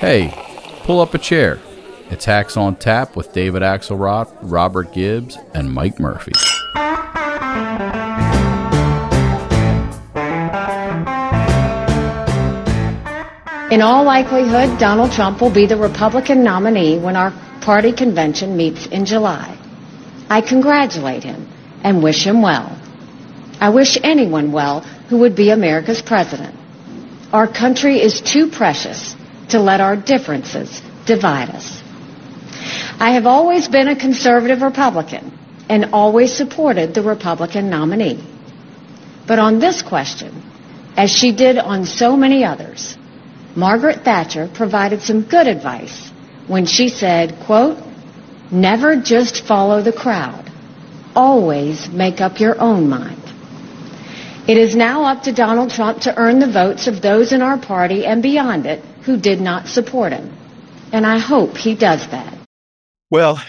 Hey, pull up a chair. It's Hacks on Tap with David Axelrod, Robert Gibbs, and Mike Murphy. In all likelihood, Donald Trump will be the Republican nominee when our party convention meets in July. I congratulate him and wish him well. I wish anyone well who would be America's president. Our country is too precious to let our differences divide us. I have always been a conservative Republican and always supported the Republican nominee. But on this question, as she did on so many others, Margaret Thatcher provided some good advice when she said, quote, "Never just follow the crowd. Always make up your own mind." It is now up to Donald Trump to earn the votes of those in our party and beyond it who did not support him. And I hope he does that. Well,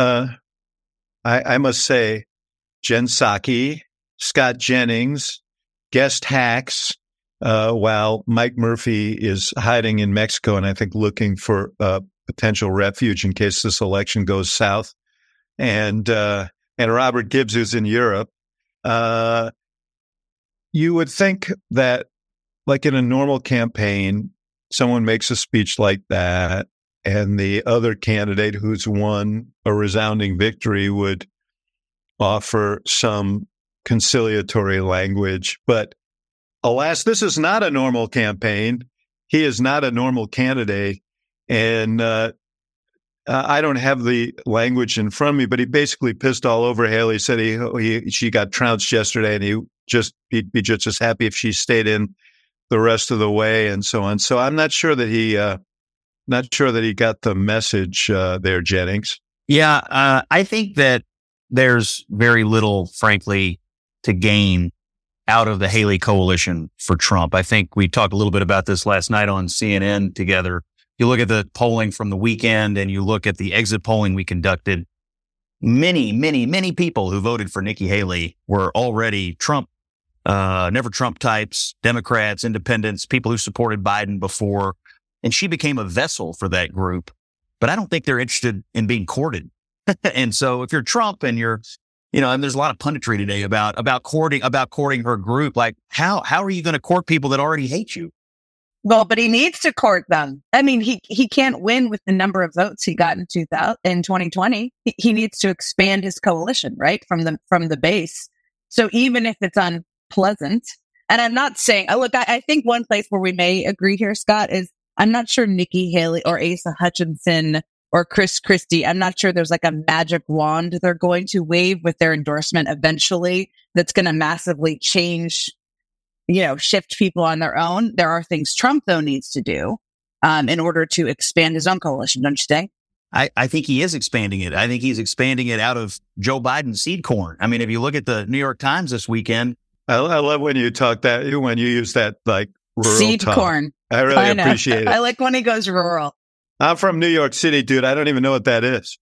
I must say, Jen Psaki, Scott Jennings, guest hacks, while Mike Murphy is hiding in Mexico and I think looking for potential refuge in case this election goes south, and Robert Gibbs, who's in Europe. You would think that, like in a normal campaign, someone makes a speech like that, and the other candidate who's won a resounding victory would offer some conciliatory language. But alas, this is not a normal campaign. He is not a normal candidate. And I don't have the language in front of me, but he basically pissed all over Haley. He said she got trounced yesterday, and he'd be just as happy if she stayed in the rest of the way, and so on. So I'm not sure that he got the message there, Jennings. Yeah, I think that there's very little, frankly, to gain out of the Haley coalition for Trump. I think we talked a little bit about this last night on CNN together. You look at the polling from the weekend and you look at the exit polling we conducted, many people who voted for Nikki Haley were already Trump, never Trump types, Democrats, independents, people who supported Biden before. And she became a vessel for that group. But I don't think they're interested in being courted. And so if you're Trump and and there's a lot of punditry today about courting her group, like how are you going to court people that already hate you? Well, but he needs to court them. I mean, he can't win with the number of votes he got in 2020. He needs to expand his coalition, right, from the base. So even if it's unpleasant, and I'm not saying, look, I think one place where we may agree here, Scott, is I'm not sure Nikki Haley or Asa Hutchinson or Chris Christie, I'm not sure there's like a magic wand they're going to wave with their endorsement eventually that's going to massively change, shift people on their own. There are things Trump, though, needs to do in order to expand his own coalition, don't you think? I think he is expanding it. I think he's expanding it out of Joe Biden's seed corn. I mean, if you look at the New York Times this weekend. I love when you use that like rural seed talk. Corn. I really appreciate it. I like when he goes rural. I'm from New York City, dude. I don't even know what that is.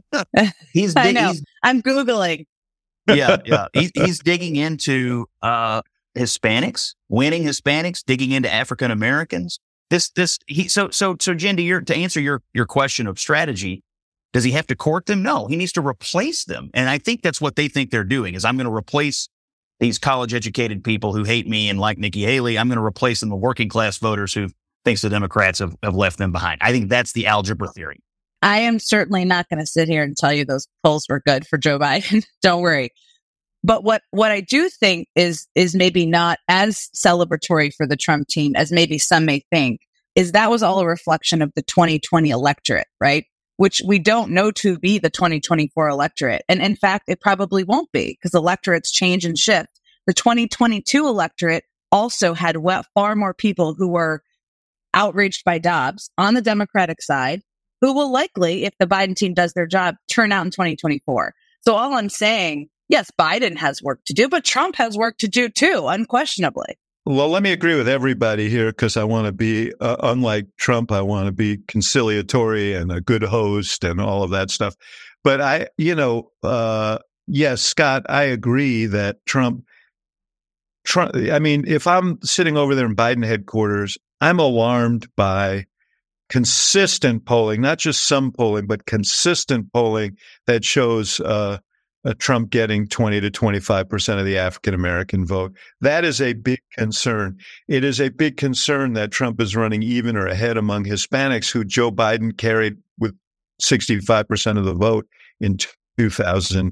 I know. I'm Googling. Yeah. He's digging into Hispanics, winning Hispanics, digging into African Americans. So Jen, to answer your question of strategy, does he have to court them? No, he needs to replace them. And I think that's what they think they're doing is I'm going to replace these college educated people who hate me and like Nikki Haley. I'm going to replace them with working class voters who thinks the Democrats have left them behind. I think that's the algebra theory. I am certainly not going to sit here and tell you those polls were good for Joe Biden. Don't worry. But what I do think is maybe not as celebratory for the Trump team as maybe some may think, is that was all a reflection of the 2020 electorate, right? Which we don't know to be the 2024 electorate. And in fact, it probably won't be because electorates change and shift. The 2022 electorate also had far more people who were outraged by Dobbs on the Democratic side, who will likely, if the Biden team does their job, turn out in 2024. So all I'm saying, yes, Biden has work to do, but Trump has work to do too, unquestionably. Well, let me agree with everybody here because I want to be, unlike Trump, I want to be conciliatory and a good host and all of that stuff. But yes, Scott, I agree that Trump, I mean, if I'm sitting over there in Biden headquarters, I'm alarmed by consistent polling, not just some polling, but consistent polling that shows Trump getting 20 to 25% of the African American vote. That is a big concern. It is a big concern that Trump is running even or ahead among Hispanics, who Joe Biden carried with 65% of the vote in 2020.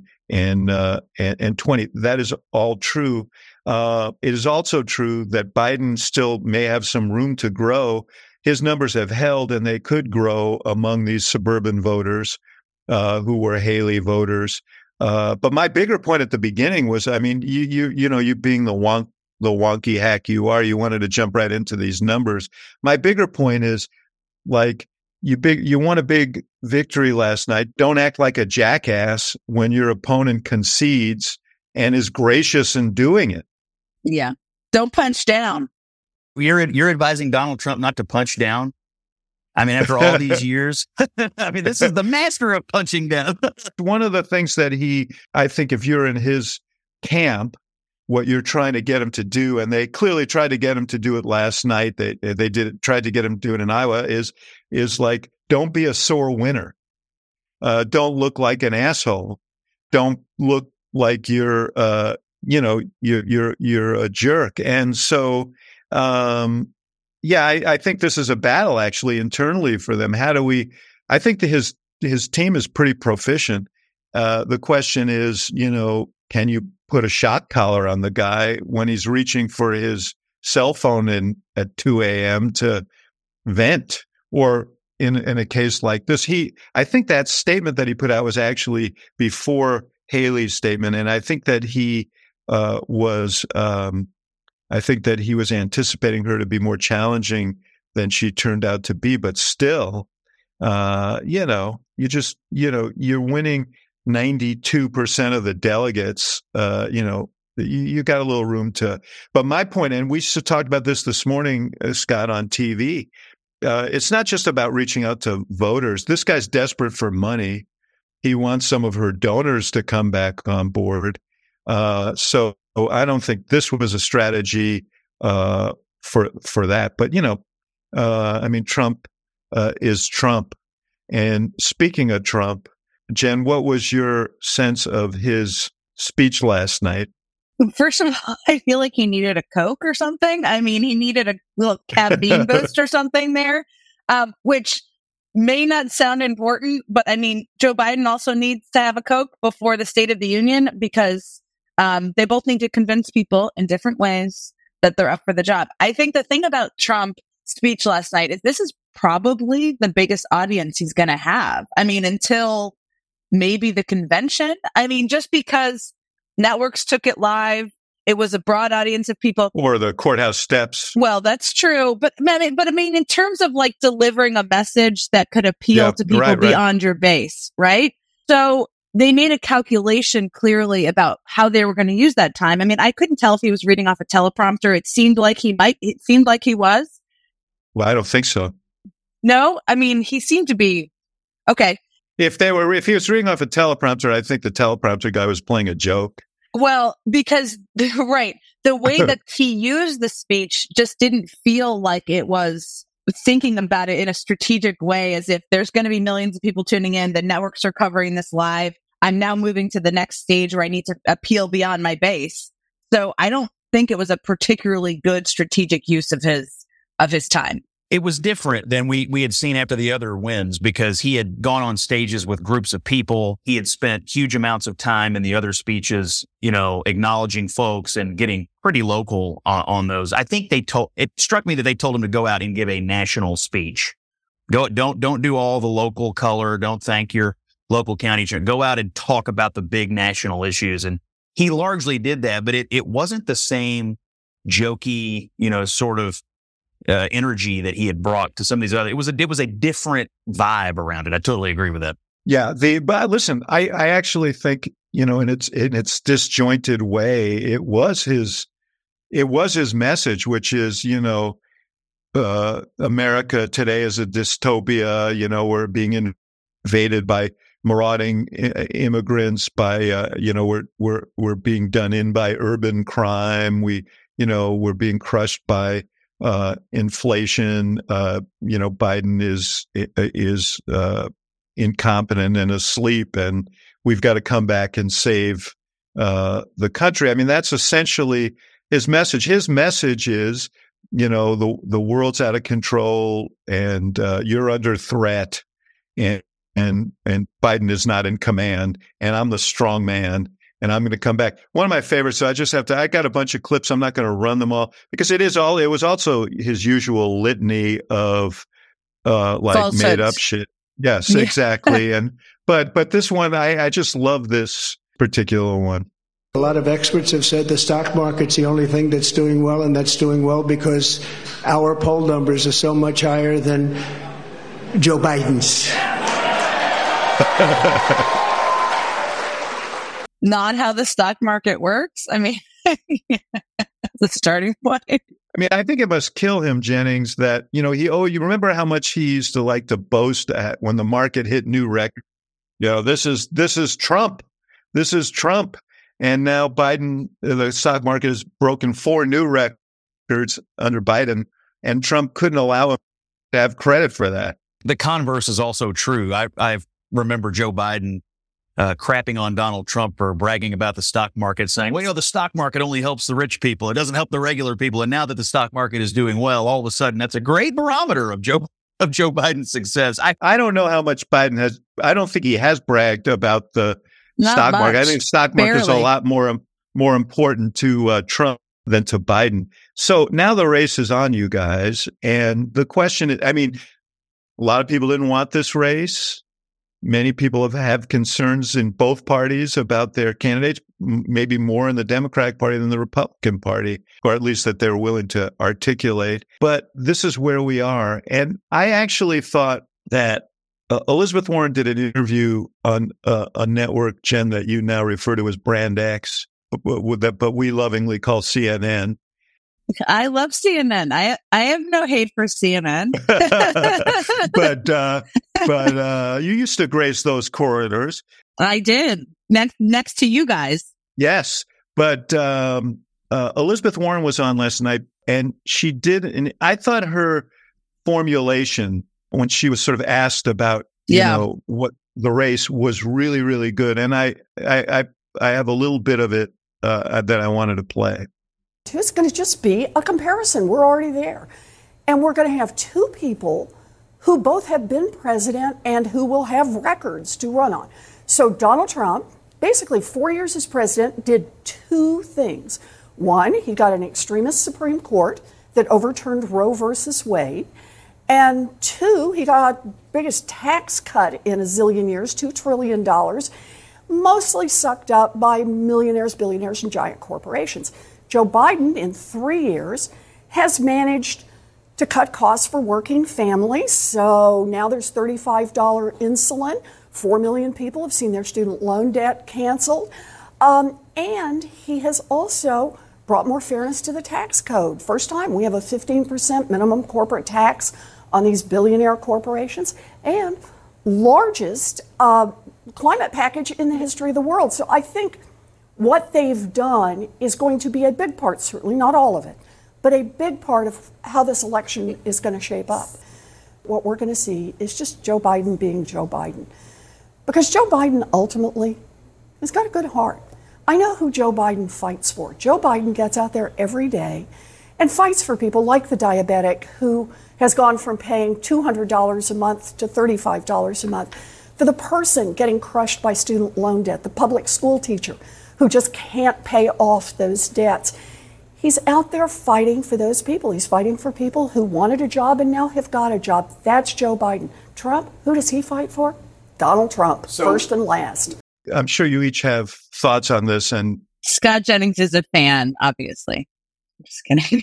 That is all true. It is also true that Biden still may have some room to grow. His numbers have held, and they could grow among these suburban voters who were Haley voters. But my bigger point at the beginning was, I mean, you being the wonky hack you are, you wanted to jump right into these numbers. My bigger point is, like, you won a big victory last night. Don't act like a jackass when your opponent concedes and is gracious in doing it. Yeah. Don't punch down. You're advising Donald Trump not to punch down? I mean, after all these years, I mean, this is the master of punching down. One of the things that I think if you're in his camp, what you're trying to get him to do, and they clearly tried to get him to do it last night. They tried to get him to do it in Iowa. Is like, don't be a sore winner. Don't look like an asshole. Don't look like you're a jerk. And so, I think this is a battle actually internally for them. I think that his team is pretty proficient. The question is, can you put a shot collar on the guy when he's reaching for his cell phone at 2 a.m. to vent? Or in a case like this, I think that statement that he put out was actually before Haley's statement. And I think that he was anticipating her to be more challenging than she turned out to be. But still, you're winning 92% of the delegates. You got a little room to. But my point, and we talked about this morning, Scott, on TV. It's not just about reaching out to voters. This guy's desperate for money. He wants some of her donors to come back on board. So I don't think this was a strategy for that. But, Trump is Trump. And speaking of Trump, Jen, what was your sense of his speech last night? First of all, I feel like he needed a Coke or something. I mean, he needed a little caffeine boost or something there, which may not sound important. But I mean, Joe Biden also needs to have a Coke before the State of the Union, because they both need to convince people in different ways that they're up for the job. I think the thing about Trump's speech last night is this is probably the biggest audience he's going to have. I mean, until maybe the convention. I mean, just because networks took it live, it was a broad audience of people. Or the courthouse steps. Well, that's true. But I mean, in terms of like delivering a message that could appeal to people beyond your base, right? So they made a calculation clearly about how they were going to use that time. I mean, I couldn't tell if he was reading off a teleprompter. It seemed like he was. Well, I don't think so. No, I mean, he seemed to be okay. If he was reading off a teleprompter, I think the teleprompter guy was playing a joke. Well, because, right, the way that he used the speech just didn't feel like it was thinking about it in a strategic way, as if there's going to be millions of people tuning in. The networks are covering this live. I'm now moving to the next stage where I need to appeal beyond my base. So I don't think it was a particularly good strategic use of his time. It was different than we had seen after the other wins, because he had gone on stages with groups of people. He had spent huge amounts of time in the other speeches, acknowledging folks and getting pretty local on those. I think it struck me that they told him to go out and give a national speech. Don't do all the local color. Don't thank your local county. Go out and talk about the big national issues. And he largely did that, but it wasn't the same jokey, sort of energy that he had brought to some of these other. It was a different vibe around it. I totally agree with that. Yeah. But listen, I actually think, in its disjointed way, it was his message, which is, America today is a dystopia. We're being invaded by marauding immigrants, by, we're being done in by urban crime. We're being crushed by inflation. Biden is incompetent and asleep, and we've got to come back and save the country. I mean, that's essentially his message. His message is, the world's out of control, and you're under threat, and Biden is not in command, and I'm the strong man, and I'm going to come back. One of my favorites. So I got a bunch of clips. I'm not going to run them all because it was also his usual litany of Falsehoods. made up shit. Yes, exactly. But this one, I just love this particular one. A lot of experts have said the stock market's the only thing that's doing well, and that's doing well because our poll numbers are so much higher than Joe Biden's. Not how the stock market works. I mean, the starting point. I mean, I think it must kill him, Jennings, that, you remember how much he used to like to boast at when the market hit new records. This is Trump. This is Trump. And now Biden, the stock market has broken 4 new records under Biden, and Trump couldn't allow him to have credit for that. The converse is also true. I remember Joe Biden crapping on Donald Trump for bragging about the stock market, saying, well, the stock market only helps the rich people. It doesn't help the regular people. And now that the stock market is doing well, all of a sudden, that's a great barometer of Joe Biden's success. I don't know how much Biden has. I don't think he has bragged about the stock market. I think stock market is a lot more important to Trump than to Biden. So now the race is on, you guys. And the question is, I mean, a lot of people didn't want this race. Many people have concerns in both parties about their candidates, maybe more in the Democratic Party than the Republican Party, or at least that they're willing to articulate. But this is where we are. And I actually thought that Elizabeth Warren did an interview on a network, Jen, that you now refer to as Brand X, but we lovingly call CNN. I love CNN. I have no hate for CNN. but you used to grace those corridors. I did. Next to you guys. Yes. But Elizabeth Warren was on last night, and she did, and I thought her formulation when she was sort of asked about, what the race was really, really good. And I have a little bit of it that I wanted to play. It's going to just be a comparison. We're already there. And we're going to have 2 people who both have been president and who will have records to run on. So Donald Trump, basically 4 years as president, did 2 things. One, he got an extremist Supreme Court that overturned Roe versus Wade. And 2, he got the biggest tax cut in a zillion years, $2 trillion, mostly sucked up by millionaires, billionaires, and giant corporations. Joe Biden, in 3 years, has managed to cut costs for working families. So now there's $35 insulin. 4 million people have seen their student loan debt canceled. And he has also brought more fairness to the tax code. First time we have a 15% minimum corporate tax on these billionaire corporations, and largest climate package in the history of the world. So I think what they've done is going to be a big part, certainly not all of it, but a big part of how this election is going to shape up. What we're going to see is just Joe Biden being Joe Biden. Because Joe Biden ultimately has got a good heart. I know who Joe Biden fights for. Joe Biden gets out there every day and fights for people like the diabetic who has gone from paying $200 a month to $35 a month, for the person getting crushed by student loan debt, the public school teacher who just can't pay off those debts. He's out there fighting for those people. He's fighting for people who wanted a job and now have got a job. That's Joe Biden. Trump, who does he fight for? Donald Trump, first and last. I'm sure you each have thoughts on this. And Scott Jennings is a fan, obviously. I'm just kidding.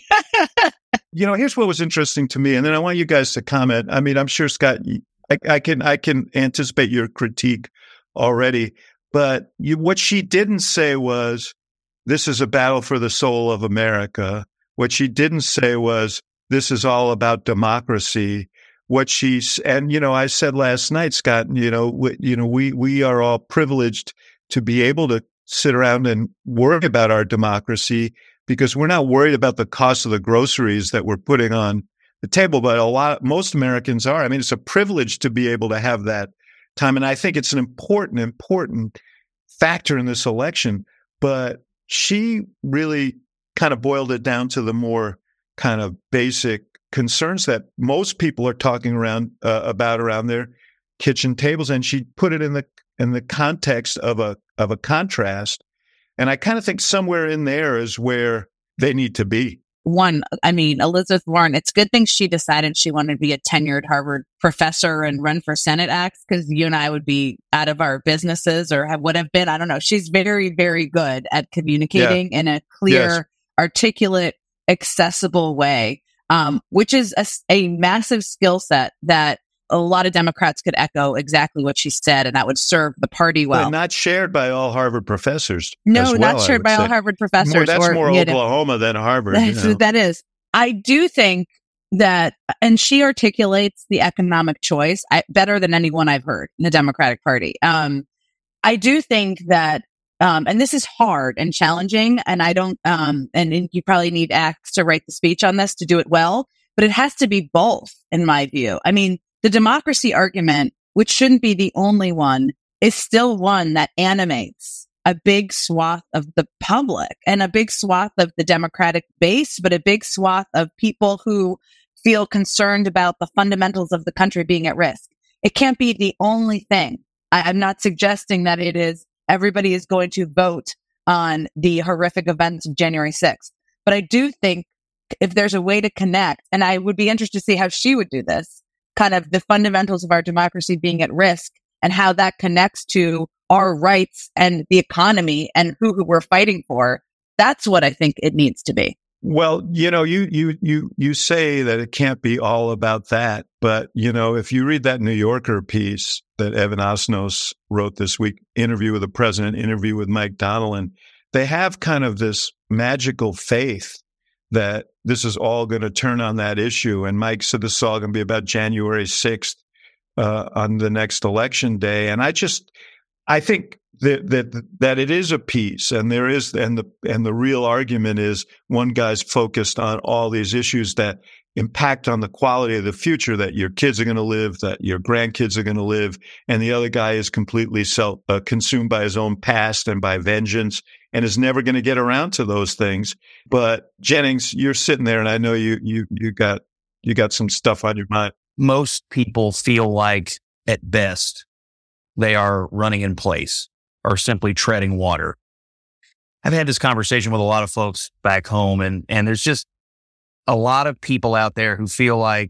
Here's what was interesting to me, and then I want you guys to comment. I mean, I'm sure, Scott, I can anticipate your critique already. But what she didn't say was, this is a battle for the soul of America. What she didn't say was, this is all about democracy. I said last night, Scott, we are all privileged to be able to sit around and worry about our democracy. because we're not worried about the cost of the groceries that we're putting on the table, but most Americans are. I mean, it's a privilege to be able to have that time. And I think it's an important factor in this election. But she really kind of boiled it down to the more kind of basic concerns that most people are talking about around their kitchen tables. And she put it in the context of a contrast. And I kind of think somewhere in there is where they need to be. Elizabeth Warren, it's a good thing she decided she wanted to be a tenured Harvard professor and run for Senate acts, because you and I would be out of our businesses or would have been. I don't know. She's very, very good at communicating in a clear, articulate, accessible way, which is a massive skill set that a lot of Democrats could echo exactly what she said, and that would serve the party well. But not shared by all Harvard professors. No, not shared by all Harvard professors. That's more Oklahoma than Harvard. That is. I do think that, and she articulates the economic choice better than anyone I've heard in the Democratic Party. I do think that, and this is hard and challenging, and I don't, and you probably need Axe to write the speech on this to do it well, but it has to be both, in my view. I mean, the democracy argument, which shouldn't be the only one, is still one that animates a big swath of the public and a big swath of the Democratic base, but a big swath of people who feel concerned about the fundamentals of the country being at risk. It can't be the only thing. I'm not suggesting that it is everybody is going to vote on the horrific events of January 6th. But I do think if there's a way to connect, and I would be interested to see how she would do this, kind of the fundamentals of our democracy being at risk and how that connects to our rights and the economy and who we're fighting for. That's what I think it needs to be. Well, you say that it can't be all about that. But, if you read that New Yorker piece that Evan Osnos wrote this week, Interview with the President, Interview with Mike Donilon, they have kind of this magical faith that this is all going to turn on that issue. And Mike said this is all going to be about January 6th on the next election day. And I think that it is a piece, and there is, and the real argument is one guy's focused on all these issues that impact on the quality of the future that your kids are going to live, that your grandkids are going to live, and the other guy is completely consumed by his own past and by vengeance, and is never going to get around to those things. But Jennings, you're sitting there, and I know you got some stuff on your mind. Most people feel like, at best, they are running in place or simply treading water. I've had this conversation with a lot of folks back home, and there's just a lot of people out there who feel like,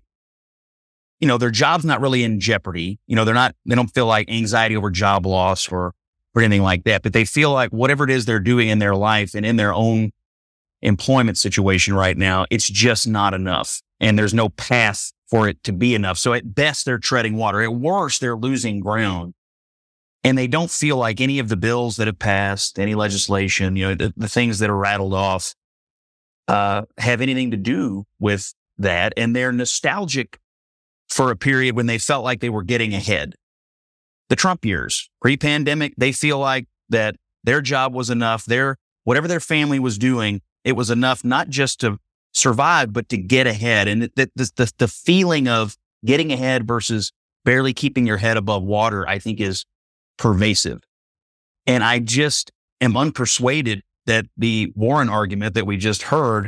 their job's not really in jeopardy. They don't feel like anxiety over job loss or anything like that, but they feel like whatever it is they're doing in their life and in their own employment situation right now, it's just not enough. And there's no path for it to be enough. So at best, they're treading water. At worst, they're losing ground. And they don't feel like any of the bills that have passed, any legislation, the things that are rattled off, have anything to do with that. And they're nostalgic for a period when they felt like they were getting ahead. The Trump years, pre-pandemic, they feel like that their job was enough. Whatever their family was doing, it was enough not just to survive, but to get ahead. And the feeling of getting ahead versus barely keeping your head above water, I think, is pervasive. And I just am unpersuaded that the Warren argument that we just heard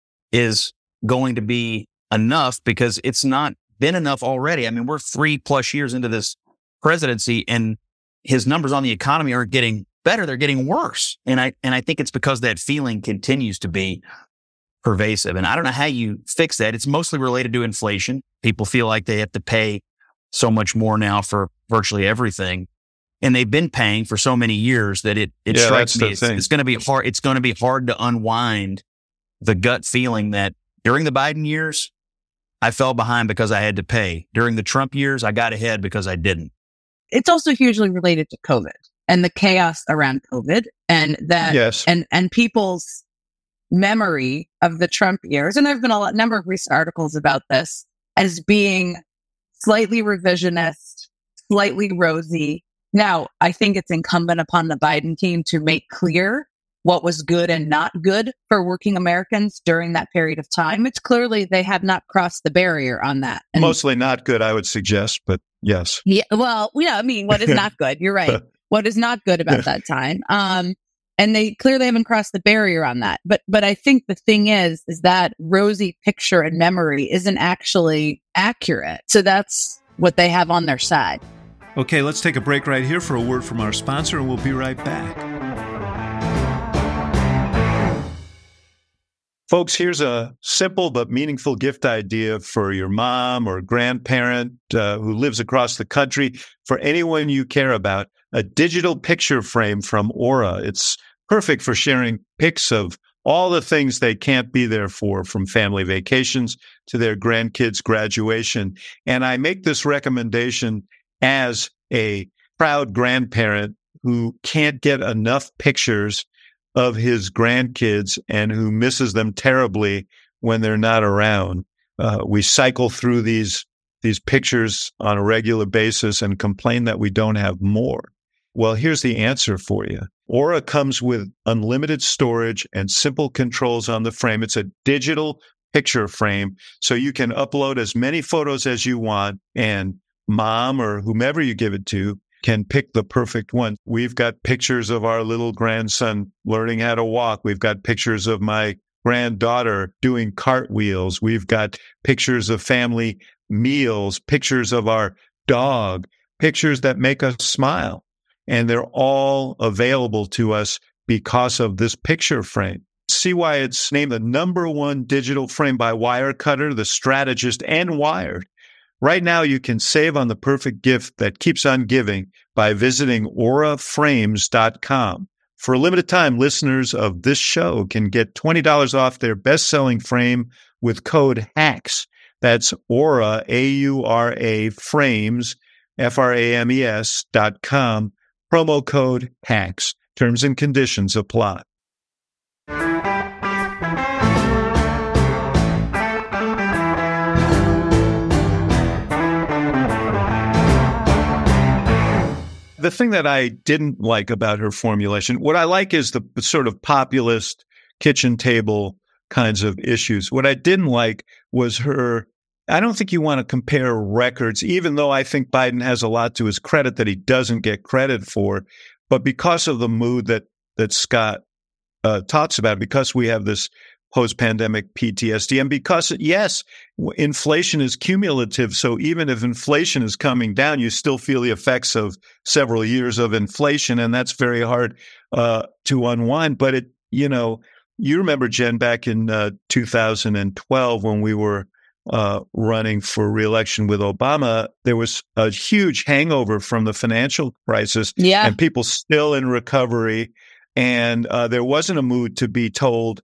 is going to be enough, because it's not been enough already. I mean, we're 3+ years into this presidency, and his numbers on the economy aren't getting better. They're getting worse. And I think it's because that feeling continues to be pervasive. And I don't know how you fix that. It's mostly related to inflation. People feel like they have to pay so much more now for virtually everything. And they've been paying for so many years that it strikes me it's going to be hard. It's going to be hard to unwind the gut feeling that during the Biden years, I fell behind because I had to pay. During the Trump years, I got ahead because I didn't. It's also hugely related to COVID and the chaos around COVID, and that, yes, and people's memory of the Trump years. And there have been a number of recent articles about this as being slightly revisionist, slightly rosy. Now, I think it's incumbent upon the Biden team to make clear what was good and not good for working Americans during that period of time. It's clearly they have not crossed the barrier on that. And mostly not good, I would suggest, but yes. yeah, well, yeah, I mean, what is not good? You're right. What is not good about that time? And they clearly haven't crossed the barrier on that. But I think the thing is that rosy picture and memory isn't actually accurate. So that's what they have on their side. Okay, let's take a break right here for a word from our sponsor, and we'll be right back. Folks, here's a simple but meaningful gift idea for your mom or grandparent who lives across the country, for anyone you care about. A digital picture frame from Aura. It's perfect for sharing pics of all the things they can't be there for, from family vacations to their grandkids' graduation. And I make this recommendation as a proud grandparent who can't get enough pictures of his grandkids and who misses them terribly when they're not around. We cycle through these pictures on a regular basis and complain that we don't have more. Well, here's the answer for you. Aura comes with unlimited storage and simple controls on the frame. It's a digital picture frame, so you can upload as many photos as you want, and mom or whomever you give it to can pick the perfect one. We've got pictures of our little grandson learning how to walk. We've got pictures of my granddaughter doing cartwheels. We've got pictures of family meals, pictures of our dog, pictures that make us smile. And they're all available to us because of this picture frame. See why it's named the #1 digital frame by Wirecutter, The Strategist, and Wired. Right now, you can save on the perfect gift that keeps on giving by visiting auraframes.com. For a limited time, listeners of this show can get $20 off their best-selling frame with code HACKS. That's Aura, A-U-R-A, frames, Frames.com, promo code HACKS. Terms and conditions apply. The thing that I didn't like about her formulation, what I like is the sort of populist kitchen table kinds of issues. What I didn't like was her, I don't think you want to compare records, even though I think Biden has a lot to his credit that he doesn't get credit for. But because of the mood that Scott talks about, because we have this post-pandemic PTSD, and because, yes, inflation is cumulative. So even if inflation is coming down, you still feel the effects of several years of inflation, and that's very hard to unwind. But you remember, Jen, back in 2012 when we were running for re-election with Obama, there was a huge hangover from the financial crisis, and people still in recovery, and there wasn't a mood to be told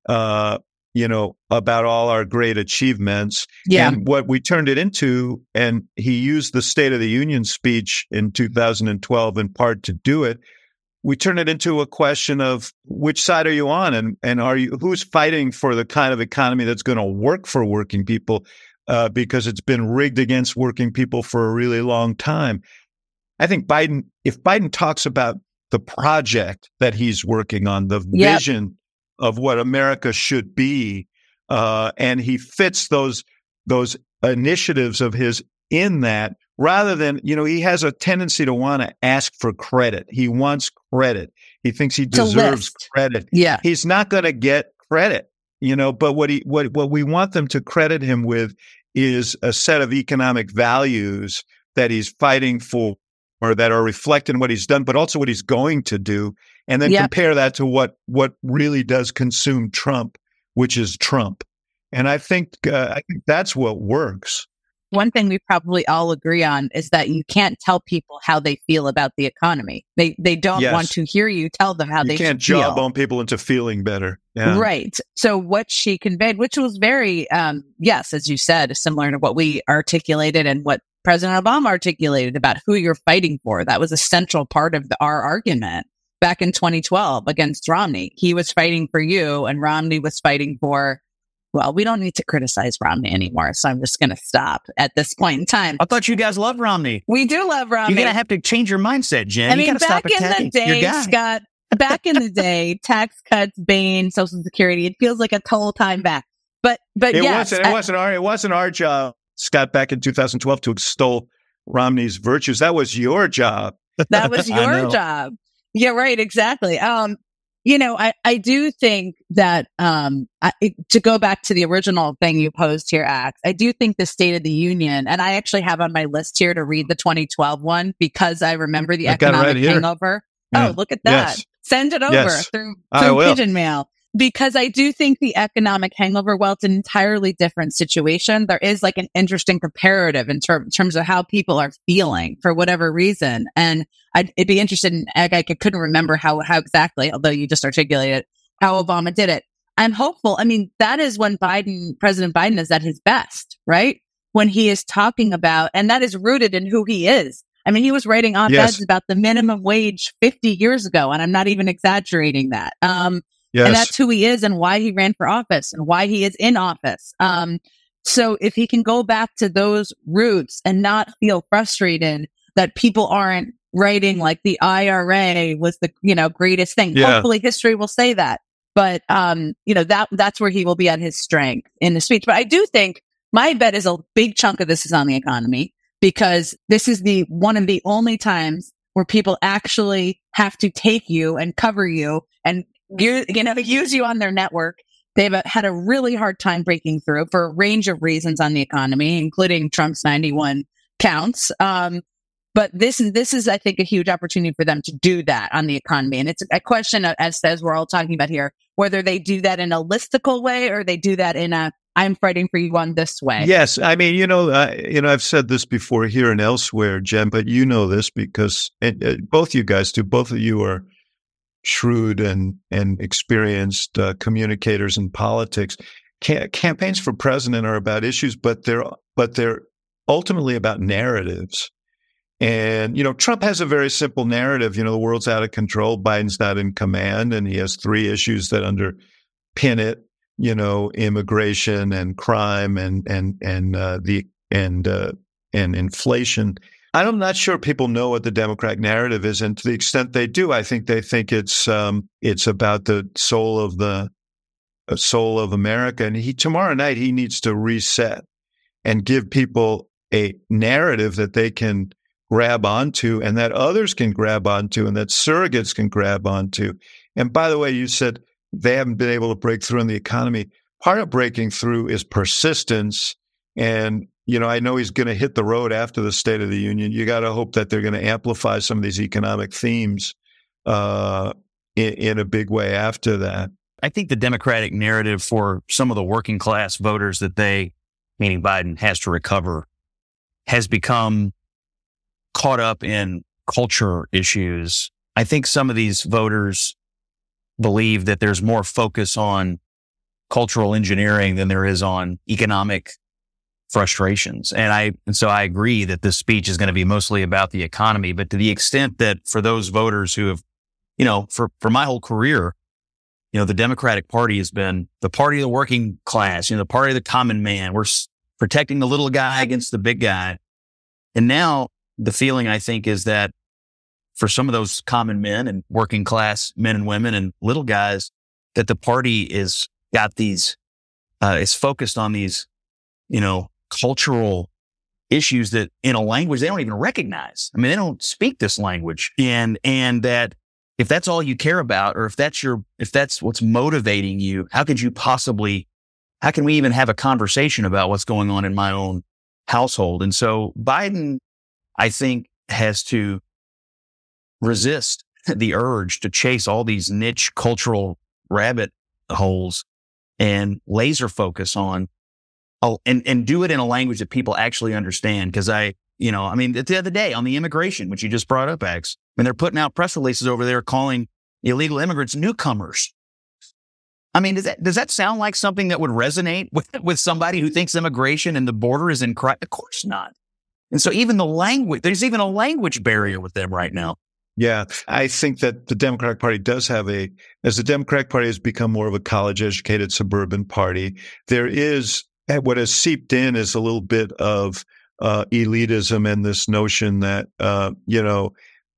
about all our great achievements. Yeah. And what we turned it into, and he used the State of the Union speech in 2012 in part to do it, we turned it into a question of which side are you on, and who's fighting for the kind of economy that's going to work for working people, because it's been rigged against working people for a really long time. I think if Biden talks about the project that he's working on, the vision of what America should be, and he fits those initiatives of his in that, rather than, he has a tendency to want to ask for credit. He wants credit. He thinks he deserves credit. Yeah. He's not going to get credit, but what we want them to credit him with is a set of economic values that he's fighting for, or that are reflected in what he's done, but also what he's going to do. And then compare that to what really does consume Trump, which is Trump. And I think that's what works. One thing we probably all agree on is that you can't tell people how they feel about the economy. They don't want to hear you tell them how they feel. You can't jawbone people into feeling better. Yeah. Right. So what she conveyed, which was very, as you said, similar to what we articulated and what President Obama articulated about who you're fighting for. That was a central part of our argument back in 2012 against Romney. He was fighting for you, and Romney was fighting for, well, we don't need to criticize Romney anymore, so I'm just going to stop at this point in time. I thought you guys loved Romney. We do love Romney. You're going to have to change your mindset, Jen. I mean, back in the day, Scott, back in the day, tax cuts, Bain, Social Security, it feels like a total time back. But yes, it wasn't our job, Scott, back in 2012 to extol Romney's virtues. That was your job. That was your job. Yeah, right. Exactly. I do think that to go back to the original thing you posed here, Axe, I do think the State of the Union, and I actually have on my list here to read the 2012 one because I remember the economic hangover. Yeah. Oh, look at that. Yes. Send it over through pigeon mail. Because I do think the economic hangover, while it's an entirely different situation, there is like an interesting comparative in terms of how people are feeling for whatever reason. And it'd be interesting. I couldn't remember how exactly, although you just articulated how Obama did it. I'm hopeful. I mean, that is when President Biden is at his best, right? When he is talking about, and that is rooted in who he is. I mean, he was writing op-eds about the minimum wage 50 years ago, and I'm not even exaggerating that. Yes. And that's who he is and why he ran for office and why he is in office. So if he can go back to those roots and not feel frustrated that people aren't writing like the IRA was the, greatest thing. Yeah. Hopefully history will say that. But, that's where he will be at his strength in the speech. But I do think my bet is a big chunk of this is on the economy because this is the one of the only times where people actually have to take you and cover you and use you on their network. They've had a really hard time breaking through for a range of reasons on the economy, including Trump's 91 counts. But this is, I think, a huge opportunity for them to do that on the economy. And it's a question, as we're all talking about here, whether they do that in a listicle way or they do that in a I'm fighting for you on this way. Yes. I mean, I've said this before here and elsewhere, Jen, but you know this because both you guys do. Both of you are shrewd and experienced communicators in politics. Campaigns for president are about issues, but they're ultimately about narratives. And Trump has a very simple narrative. The world's out of control. Biden's not in command, and he has three issues that underpin it. Immigration and crime and inflation. I'm not sure people know what the Democratic narrative is, and to the extent they do, I think they think it's about the soul of America. And tomorrow night he needs to reset and give people a narrative that they can grab onto, and that others can grab onto, and that surrogates can grab onto. And by the way, you said they haven't been able to break through in the economy. Part of breaking through is persistence, and I know he's going to hit the road after the State of the Union. You got to hope that they're going to amplify some of these economic themes in a big way after that. I think the Democratic narrative for some of the working class voters that meaning Biden, has to recover, has become caught up in culture issues. I think some of these voters believe that there's more focus on cultural engineering than there is on economic frustrations. And so I agree that this speech is going to be mostly about the economy, but to the extent that for those voters who have, for my whole career, the Democratic Party has been the party of the working class, the party of the common man. We're protecting the little guy against the big guy. And now the feeling, I think, is that for some of those common men and working class men and women and little guys, that the party is got these, is focused on these, cultural issues that in a language they don't even recognize. I mean, they don't speak this language. And that if that's all you care about, or if that's what's motivating you, how can we even have a conversation about what's going on in my own household? And so Biden, I think, has to resist the urge to chase all these niche cultural rabbit holes and laser focus on, and do it in a language that people actually understand. Because the other day on the immigration, which you just brought up, Axe, when they're putting out press releases over there calling illegal immigrants newcomers. I mean, does that sound like something that would resonate with somebody who thinks immigration and the border is in crisis? Of course not. And so even there's even a language barrier with them right now. Yeah, I think that the Democratic Party does have as the Democratic Party has become more of a college-educated suburban party, there is, what has seeped in is a little bit of elitism and this notion that,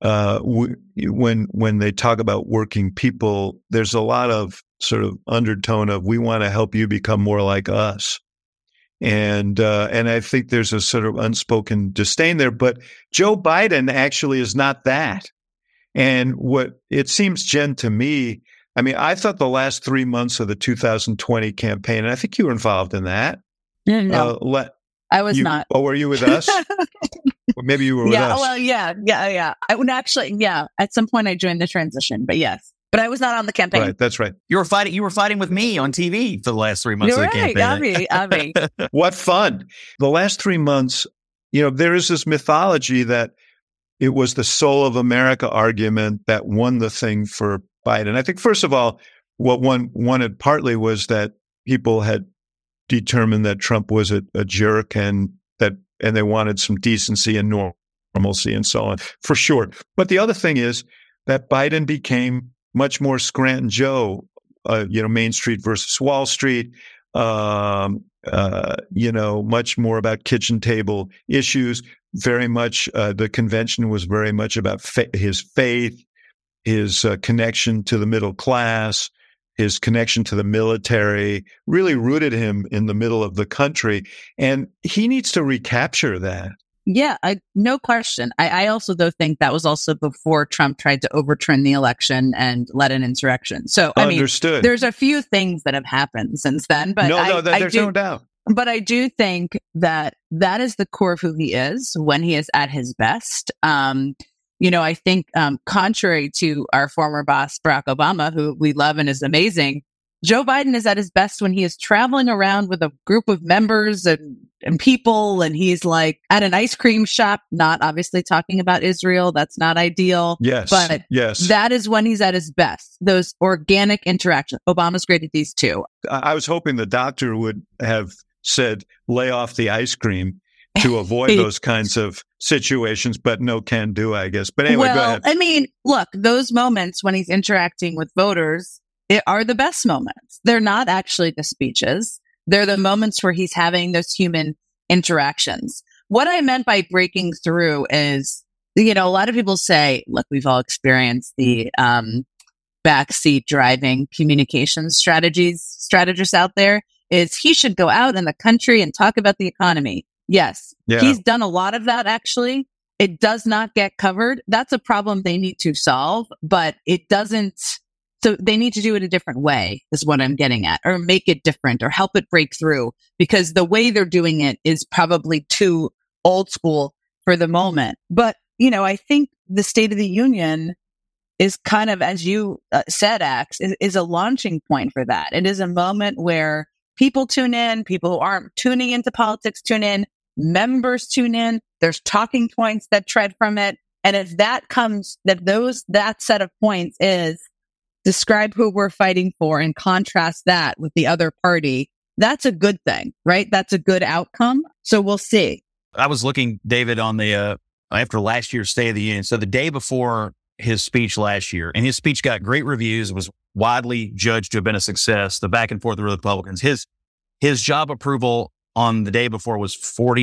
when they talk about working people, there's a lot of sort of undertone of we want to help you become more like us. And I think there's a sort of unspoken disdain there. But Joe Biden actually is not that. And what it seems, Jen, to me, I mean, I thought the last 3 months of the 2020 campaign, and I think you were involved in that. No, I was not. Oh, were you with us? Or maybe you were with us. Well, yeah. I would actually, at some point I joined the transition, but yes. But I was not on the campaign. Right, that's right. You were fighting with me on TV for the last 3 months of the campaign. Avi. What fun. The last 3 months, there is this mythology that it was the soul of America argument that won the thing for Biden. I think, first of all, what one wanted partly was that people had determined that Trump was a jerk and they wanted some decency and normalcy and so on, for sure. But the other thing is that Biden became much more Scranton Joe, Main Street versus Wall Street, much more about kitchen table issues. Very much, the convention was very much about his faith, his connection to the middle class, his connection to the military, really rooted him in the middle of the country. And he needs to recapture that. Yeah, no question. I also, though, think that was also before Trump tried to overturn the election and led an insurrection. So, Understood. There's a few things that have happened since then. But there's no doubt. But I do think that is the core of who he is when he is at his best. I think contrary to our former boss, Barack Obama, who we love and is amazing, Joe Biden is at his best when he is traveling around with a group of members and people, and he's like at an ice cream shop, not obviously talking about Israel. That's not ideal. Yes. But that is when he's at his best. Those organic interactions. Obama's great at these too. I was hoping the doctor would have said, lay off the ice cream to avoid those kinds of situations, but no can do, I guess. But anyway, go ahead. I mean, look, those moments when he's interacting with voters are the best moments. They're not actually the speeches. They're the moments where he's having those human interactions. What I meant by breaking through is, a lot of people say, look, we've all experienced the backseat driving communications strategists out there, is he should go out in the country and talk about the economy. Yes, he's done a lot of that, actually. It does not get covered. That's a problem they need to solve, but it doesn't. So they need to do it a different way, is what I'm getting at, or make it different or help it break through, because the way they're doing it is probably too old school for the moment. But, I think the State of the Union is kind of, as you said, Axe, is a launching point for that. It is a moment where people tune in, people who aren't tuning into politics tune in, members tune in, there's talking points that tread from it. And if that comes, that set of points is describe who we're fighting for and contrast that with the other party, that's a good thing, right? That's a good outcome. So we'll see. I was looking, David, on the, after last year's State of the Union. So the day before his speech last year, and his speech got great reviews. It was widely judged to have been a success. The back and forth with the Republicans. His job approval on the day before was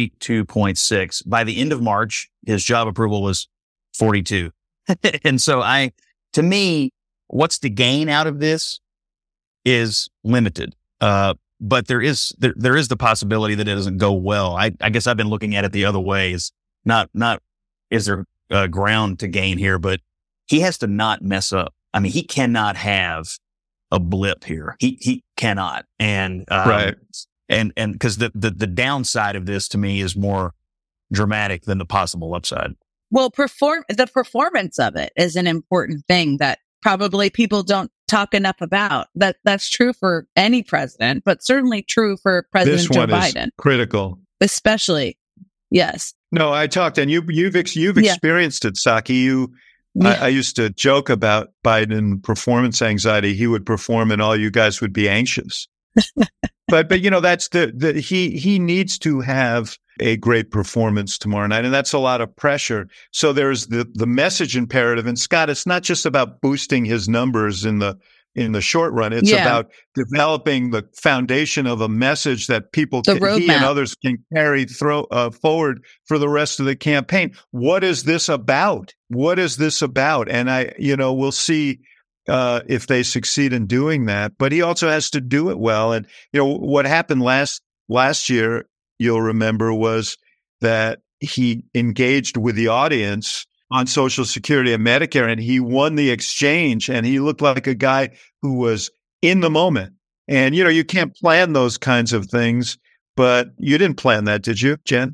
42.6. By the end of March, his job approval was 42. And so to me, what's the gain out of this is limited. But there is the possibility that it doesn't go well. I guess I've been looking at it the other way. Is not is there ground to gain here, but he has to not mess up. I mean, he cannot have a blip here. He cannot. And right. And because the downside of this to me is more dramatic than the possible upside. Well, the performance of it is an important thing that probably people don't talk enough about. That's true for any president, but certainly true for President Joe Biden. Is critical, especially. Yes. No, I talked, and you've experienced it, Psaki. I used to joke about Biden performance anxiety. He would perform, and all you guys would be anxious. but that's he needs to have a great performance tomorrow night, and that's a lot of pressure. So there's the message imperative. And Scott, it's not just about boosting his numbers in the in the short run. It's about developing the foundation of a message that people, he and others can carry forward for the rest of the campaign. What is this about? What is this about? And we'll see if they succeed in doing that. But he also has to do it well. And what happened last year, you'll remember, was that he engaged with the audience on Social Security and Medicare, and he won the exchange, and he looked like a guy who was in the moment. And, you can't plan those kinds of things, but you didn't plan that, did you, Jen?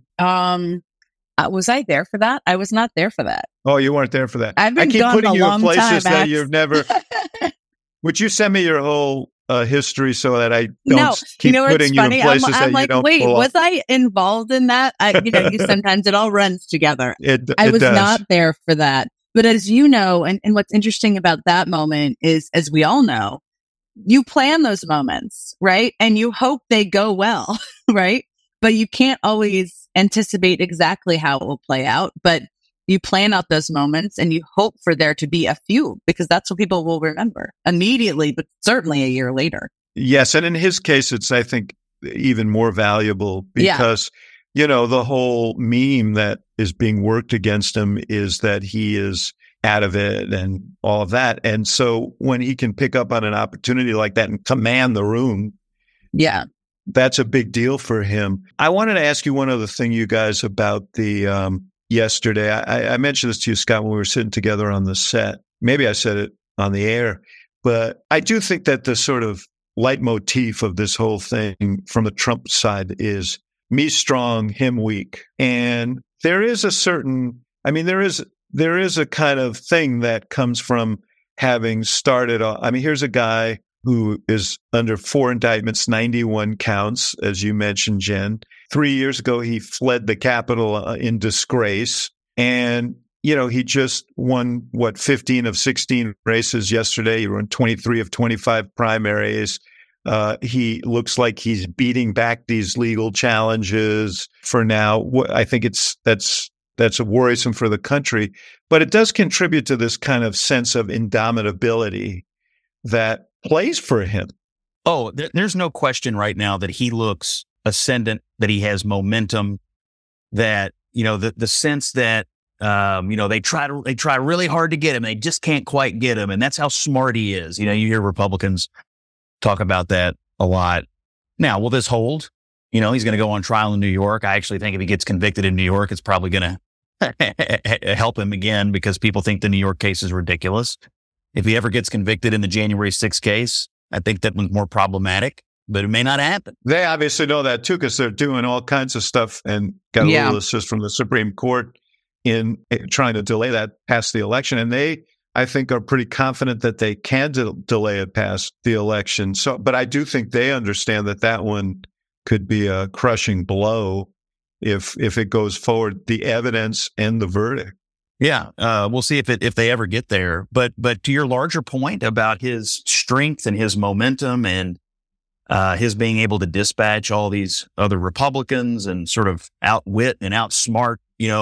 Was I there for that? I was not there for that. Oh, you weren't there for that. I've been I keep gone putting a you long in places time, that you've never. Would you send me your whole history so that I don't keep putting you in places that you don't wait, pull was I involved in that? Sometimes it all runs together. I was not there for that. But as you know, and what's interesting about that moment is, as we all know, you plan those moments, right? And you hope they go well, right? But you can't always anticipate exactly how it will play out. But you plan out those moments and you hope for there to be a few, because that's what people will remember immediately, but certainly a year later. Yes. And in his case, it's, I think, even more valuable because, the whole meme that is being worked against him is that he is out of it and all of that. And so when he can pick up on an opportunity like that and command the room, that's a big deal for him. I wanted to ask you one other thing, you guys, about the yesterday. I mentioned this to you, Scott, when we were sitting together on the set. Maybe I said it on the air, but I do think that the sort of leitmotif of this whole thing from the Trump side is me strong, him weak. And there is a certain, there is a kind of thing that comes from having started off. Here's a guy who is under 4 indictments, 91 counts, as you mentioned, Jen. 3 years ago, he fled the Capitol in disgrace. And, he just won, 15 of 16 races yesterday. He won 23 of 25 primaries. He looks like he's beating back these legal challenges for now. I think that's worrisome for the country. But it does contribute to this kind of sense of indomitability that plays for him. Oh, there's no question right now that he looks ascendant, that he has momentum, that, the sense that, they try really hard to get him. They just can't quite get him. And that's how smart he is. You hear Republicans talk about that a lot. Now, will this hold? He's going to go on trial in New York. I actually think if he gets convicted in New York, it's probably going to help him again, because people think the New York case is ridiculous. If he ever gets convicted in the January 6th case, I think that one's more problematic, but it may not happen. They obviously know that too, because they're doing all kinds of stuff and got a little assist from the Supreme Court in trying to delay that past the election. And they, I think, are pretty confident that they can delay it past the election. So, but I do think they understand that one could be a crushing blow if it goes forward, the evidence and the verdict. Yeah, we'll see if they ever get there. But to your larger point about his strength and his momentum and his being able to dispatch all these other Republicans and sort of outwit and outsmart,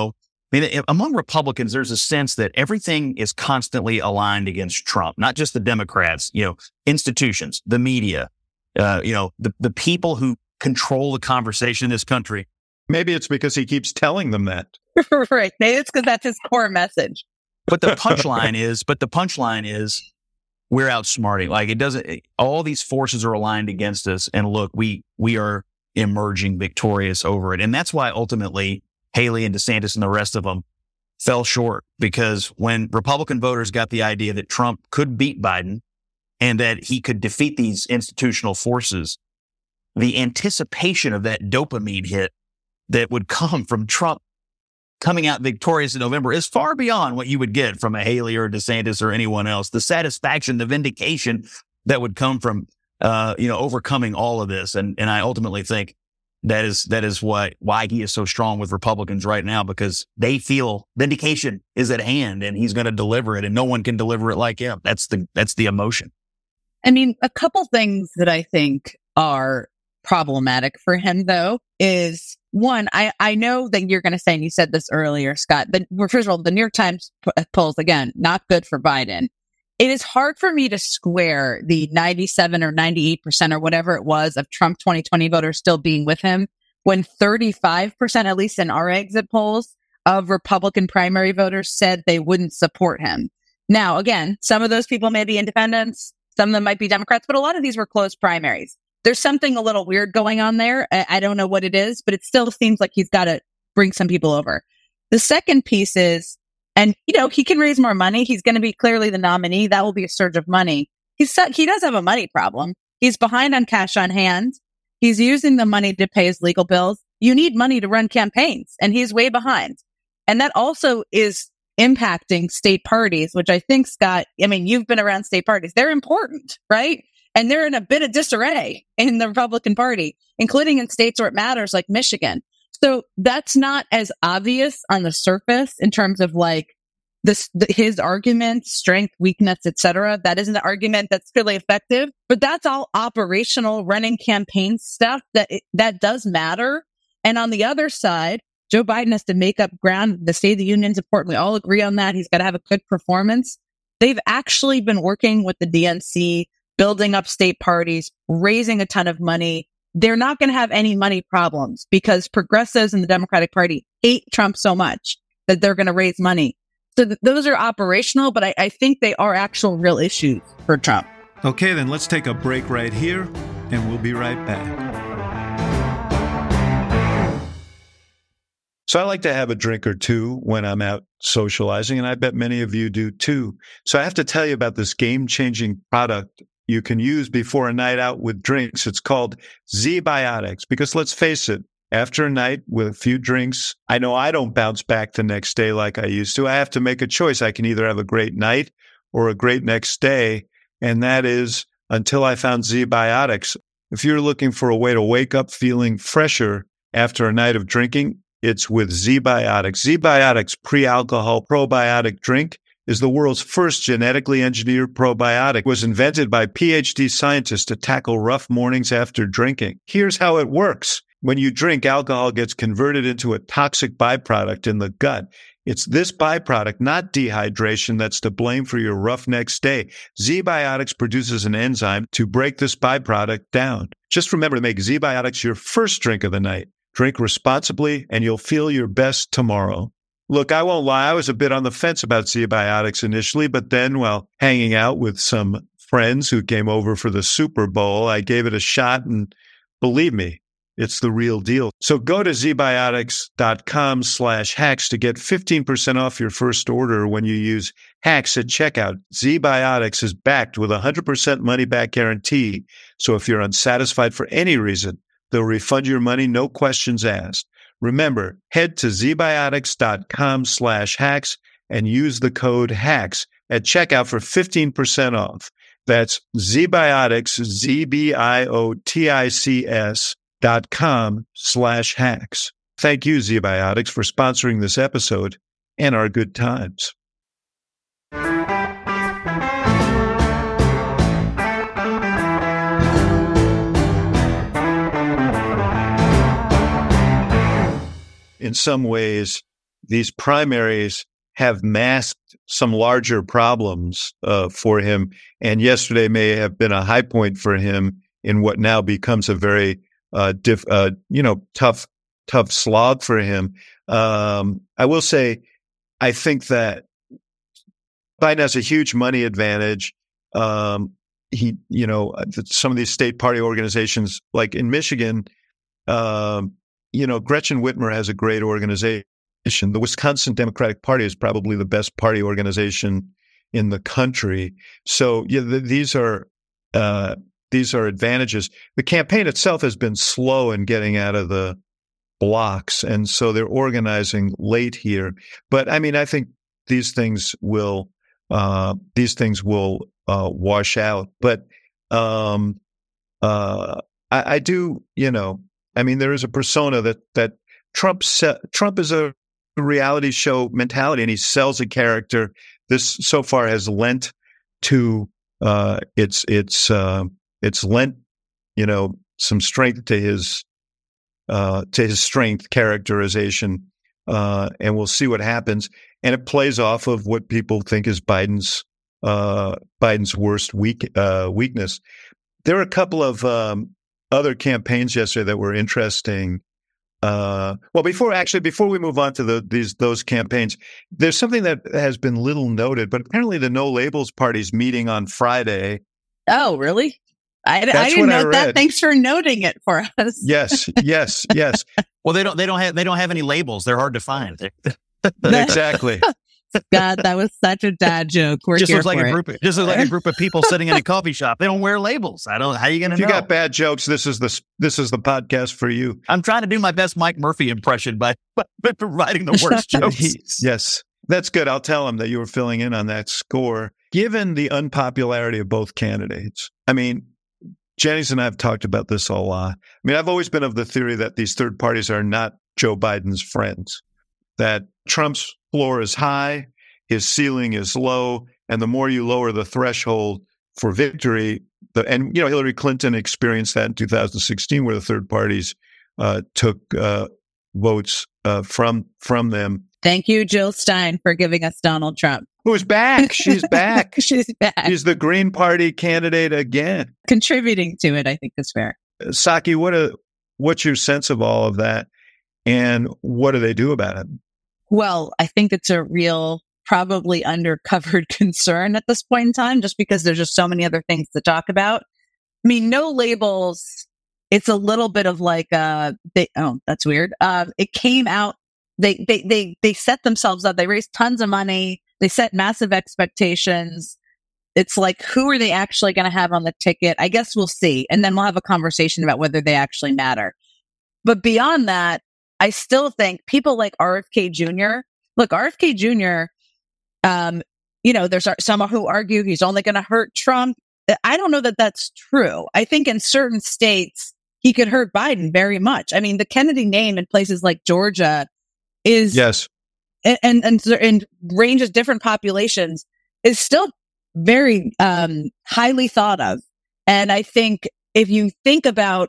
among Republicans, there's a sense that everything is constantly aligned against Trump, not just the Democrats, institutions, the media, the people who control the conversation in this country. Maybe it's because he keeps telling them that. Right. Maybe it's because that's his core message. But the punchline is we're outsmarting. Like, it doesn't, all these forces are aligned against us. And look, we are emerging victorious over it. And that's why ultimately Haley and DeSantis and the rest of them fell short, because when Republican voters got the idea that Trump could beat Biden and that he could defeat these institutional forces, the anticipation of that dopamine hit that would come from Trump coming out victorious in November is far beyond what you would get from a Haley or a DeSantis or anyone else. The satisfaction, the vindication that would come from, overcoming all of this. And I ultimately think that is why he is so strong with Republicans right now, because they feel vindication is at hand and he's going to deliver it, and no one can deliver it like him. That's the emotion. A couple things that I think are problematic for him, though, is one, I know that you're going to say, and you said this earlier, Scott, but first of all, the New York Times polls, again, not good for Biden. it is hard for me to square the 97 or 98% or whatever it was of Trump 2020 voters still being with him when 35%, at least in our exit polls, of Republican primary voters said they wouldn't support him. Now, again, some of those people may be independents, some of them might be Democrats, but a lot of these were closed primaries. There's something a little weird going on there. I don't know what it is, but it still seems like he's got to bring some people over. The second piece is, and, he can raise more money. He's going to be clearly the nominee. That will be a surge of money. He does have a money problem. He's behind on cash on hand. He's using the money to pay his legal bills. You need money to run campaigns, and he's way behind. And that also is impacting state parties, which I think, Scott, you've been around state parties. They're important, right? And they're in a bit of disarray in the Republican Party, including in states where it matters, like Michigan. So that's not as obvious on the surface in terms of his argument, strength, weakness, etc. That isn't an argument that's really effective, but that's all operational running campaign stuff that does matter. And on the other side, Joe Biden has to make up ground. The State of the Union is important. We all agree on that. He's got to have a good performance. They've actually been working with the DNC, building up state parties, raising a ton of money. They're not going to have any money problems because progressives in the Democratic Party hate Trump so much that they're going to raise money. So those are operational, but I think they are actual real issues for Trump. Okay, then let's take a break right here, and we'll be right back. So I like to have a drink or two when I'm out socializing, and I bet many of you do too. So I have to tell you about this game-changing product you can use before a night out with drinks. It's called ZBiotics, because let's face it, after a night with a few drinks, I know I don't bounce back the next day like I used to. I have to make a choice. I can either have a great night or a great next day, and that is until I found ZBiotics. If you're looking for a way to wake up feeling fresher after a night of drinking, it's with ZBiotics. ZBiotics pre-alcohol probiotic drink is the world's first genetically engineered probiotic. It was invented by PhD scientists to tackle rough mornings after drinking. Here's how it works. When you drink, alcohol gets converted into a toxic byproduct in the gut. It's this byproduct, not dehydration, that's to blame for your rough next day. ZBiotics produces an enzyme to break this byproduct down. Just remember to make ZBiotics your first drink of the night. Drink responsibly, and you'll feel your best tomorrow. Look, I won't lie. I was a bit on the fence about ZBiotics initially, but then while hanging out with some friends who came over for the Super Bowl, I gave it a shot, and believe me, it's the real deal. So go to zbiotics.com/hacks to get 15% off your first order when you use hacks at checkout. ZBiotics is backed with a 100% money-back guarantee. So if you're unsatisfied for any reason, they'll refund your money, no questions asked. Remember, head to zbiotics.com/hacks and use the code HACKS at checkout for 15% off. That's ZBiotics, ZBiotics.com/hacks. Thank you, ZBiotics, for sponsoring this episode and our good times. In some ways, these primaries have masked some larger problems for him. And yesterday may have been a high point for him in what now becomes a very tough slog for him. I will say, I think that Biden has a huge money advantage. Some of these state party organizations, like in Michigan, Gretchen Whitmer has a great organization. The Wisconsin Democratic Party is probably the best party organization in the country. So these are advantages. The campaign itself has been slow in getting out of the blocks, and so they're organizing late here. But I mean, I think these things will wash out. But I do, there is a persona that Trump is a reality show mentality, and he sells a character. This so far has lent to it's lent some strength to his strength characterization, and we'll see what happens. And it plays off of what people think is Biden's Biden's worst weakness. There were a couple of other campaigns yesterday that were interesting. Before we move on to those campaigns, there's something that has been little noted, but apparently the No Labels Party's meeting on Friday. Oh, really? I didn't note that. Thanks for noting it for us. Yes. Well, they don't have any labels. They're hard to find. Exactly. God, that was such a dad joke. Just looks like a group of people sitting in a coffee shop. They don't wear labels. How are you going to know? If you got bad jokes, this is the podcast for you. I'm trying to do my best Mike Murphy impression by providing the worst jokes. Yes, that's good. I'll tell him that you were filling in on that score. Given the unpopularity of both candidates, I mean, Janice and I have talked about this a lot. I mean, I've always been of the theory that these third parties are not Joe Biden's friends, that Trump's floor is high, his ceiling is low, and the more you lower the threshold for victory, Hillary Clinton experienced that in 2016, where the third parties took votes from them. Thank you, Jill Stein, for giving us Donald Trump. Who's back? She's back. She's back. She's the Green Party candidate again. Contributing to it, I think, is fair. Psaki, what's your sense of all of that, and what do they do about it? Well, I think it's a real, probably undercovered concern at this point in time, just because there's just so many other things to talk about. I mean, No Labels, it's a little bit of like, that's weird. It came out, they set themselves up. They raised tons of money. They set massive expectations. It's like, who are they actually going to have on the ticket? I guess we'll see. And then we'll have a conversation about whether they actually matter. But beyond that, I still think people like RFK Jr. Look, RFK Jr., there's some who argue he's only going to hurt Trump. I don't know that that's true. I think in certain states, he could hurt Biden very much. I mean, the Kennedy name in places like Georgia is, yes, and ranges different populations, is still very highly thought of. And I think if you think about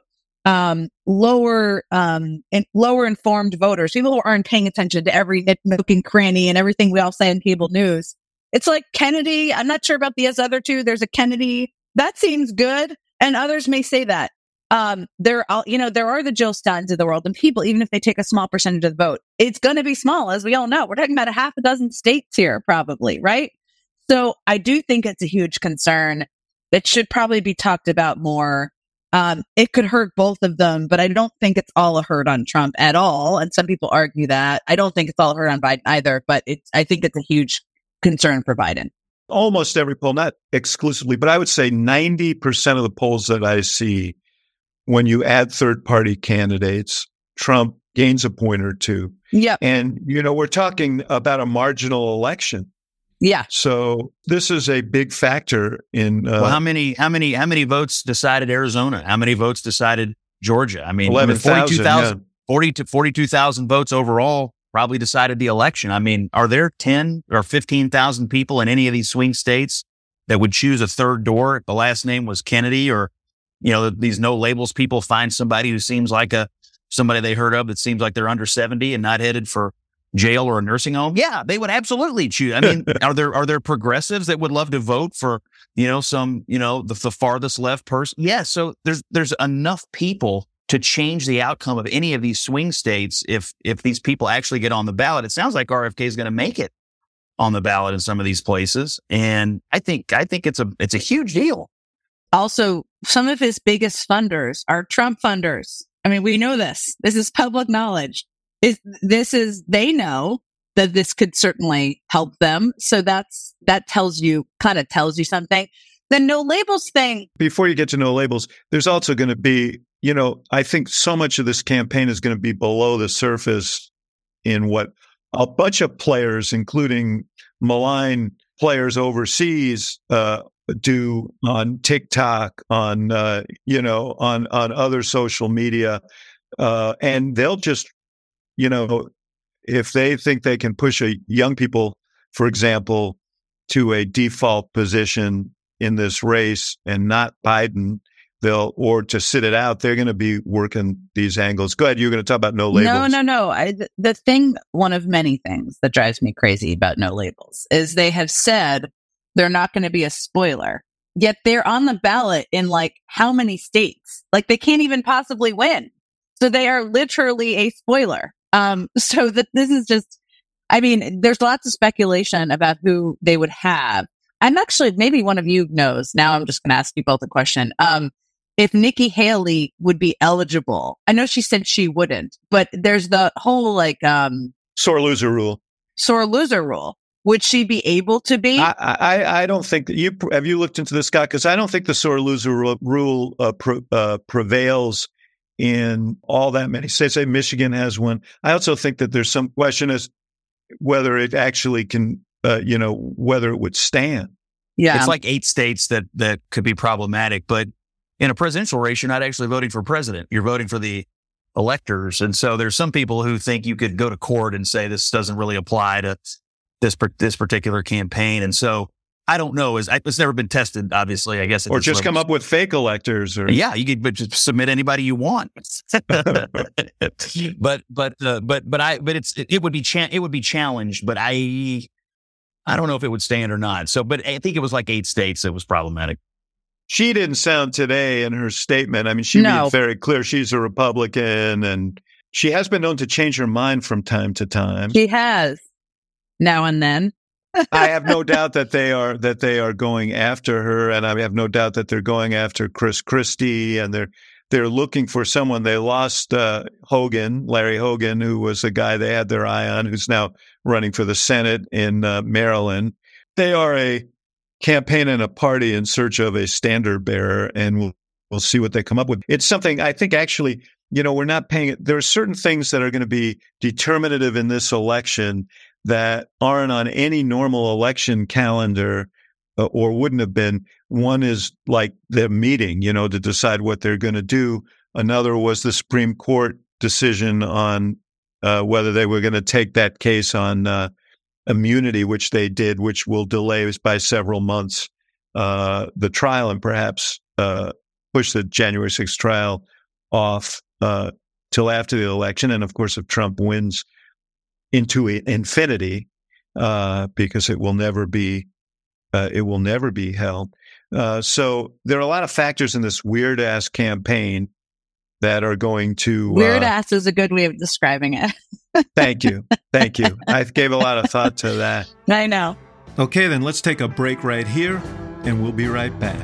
lower informed voters, people who aren't paying attention to every nook and cranny and everything we all say in cable news. It's like Kennedy. I'm not sure about the other two. There's a Kennedy that seems good, and others may say that. There are the Jill Steins of the world, and people, even if they take a small percentage of the vote, it's going to be small, as we all know. We're talking about a half a dozen states here, probably, right? So I do think it's a huge concern that should probably be talked about more. It could hurt both of them, but I don't think it's all a hurt on Trump at all. And some people argue that. I don't think it's all a hurt on Biden either, but I think it's a huge concern for Biden. Almost every poll, not exclusively, but I would say 90% of the polls that I see, when you add third-party candidates, Trump gains a point or two. Yeah. And, we're talking about a marginal election. Yeah. So this is a big factor in. How many votes decided Arizona? How many votes decided Georgia? I mean, 42,000, 42,000 votes overall probably decided the election. I mean, are there 10 or 15,000 people in any of these swing states that would choose a third door if the last name was Kennedy, or, these No Labels people find somebody who seems like somebody they heard of that seems like they're under 70 and not headed for jail or a nursing home? Yeah, they would absolutely choose. I mean, are there progressives that would love to vote for, the farthest left person? Yeah. So there's enough people to change the outcome of any of these swing states. If these people actually get on the ballot, it sounds like RFK is going to make it on the ballot in some of these places. And I think it's a huge deal. Also, some of his biggest funders are Trump funders. I mean, we know this. This is public knowledge. They know that this could certainly help them. So that tells you something. The No Labels thing. Before you get to No Labels, there's also going to be, I think so much of this campaign is going to be below the surface in what a bunch of players, including malign players overseas, do on TikTok, on other social media. And they'll just, if they think they can push young people, for example, to a default position in this race and not Biden, or to sit it out, they're going to be working these angles. Go ahead. You're going to talk about No Labels. No. One of many things that drives me crazy about No Labels is they have said They're not going to be a spoiler. Yet they're on the ballot in like how many states? Like they can't even possibly win. So they are literally a spoiler. So that this is just, I mean, there's lots of speculation about who they would have. I'm actually, maybe one of you knows. Now I'm just going to ask you both a question. If Nikki Haley would be eligible. I know she said she wouldn't, but there's the whole like, sore loser rule. Sore loser rule. Would she be able to be? I don't think that have you looked into this, Scott? Because I don't think the sore loser rule prevails in all that many states. Say Michigan has one. I also think that there's some question as whether it actually can, whether it would stand. Yeah, it's like 8 states that could be problematic. But in a presidential race, you're not actually voting for president. You're voting for the electors, and so there's some people who think you could go to court and say this doesn't really apply to this particular campaign. And so I don't know. It's never been tested, obviously, I guess. Or just come up with fake electors. Yeah, you could just submit anybody you want. but it would be challenged, but I don't know if it would stand or not. So, but I think it was like 8 states that was problematic. She didn't sound today in her statement. I mean, she made very clear she's a Republican, and she has been known to change her mind from time to time. She has. Now and then. I have no doubt that they are going after her, and I have no doubt that they're going after Chris Christie, and they're looking for someone. They lost Larry Hogan, who was the guy they had their eye on, who's now running for the Senate in Maryland. They are a campaign and a party in search of a standard bearer, and we'll see what they come up with. It's something I think actually, we're not paying it. There are certain things that are going to be determinative in this election that aren't on any normal election calendar or wouldn't have been. One is like the meeting, to decide what they're going to do. Another was the Supreme Court decision on whether they were going to take that case on immunity, which they did, which will delay by several months the trial and perhaps push the January 6th trial off till after the election. And of course, if Trump wins into infinity, because it will never be held. So there are a lot of factors in this weird ass campaign that are going to weird ass is a good way of describing it. Thank you. I gave a lot of thought to that. I know. Okay, then let's take a break right here, and we'll be right back.